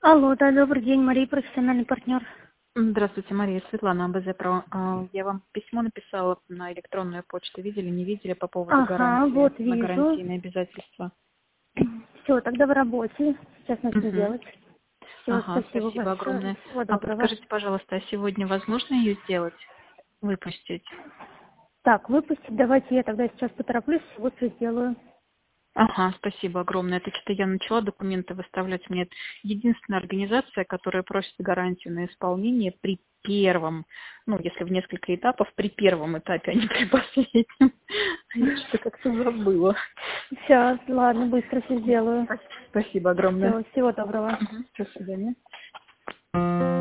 Алло, да, добрый день, Мария, профессиональный партнер. Здравствуйте, Мария, Светлана, АБЗ Про. Я вам письмо написала на электронную почту. Видели, не видели по поводу Ага, гарантии, вот на вижу. гарантийные обязательства? Все, тогда в работе. Сейчас начну Угу. делать. Все, Ага, спасибо спасибо большое. огромное. Всего А доброго. подскажите, пожалуйста, а сегодня возможно ее сделать, выпустить? Так, выпустить. Давайте я тогда сейчас потороплюсь, вот все сделаю. Ага, спасибо огромное. Это что-то я начала документы выставлять. Мне это единственная организация, которая просит гарантию на исполнение при первом, ну, если в несколько этапов, при первом этапе, а не при последнем. Я что-то как-то забыла. Сейчас, ладно, быстро все сделаю. Спасибо огромное. Все, всего доброго. До свидания.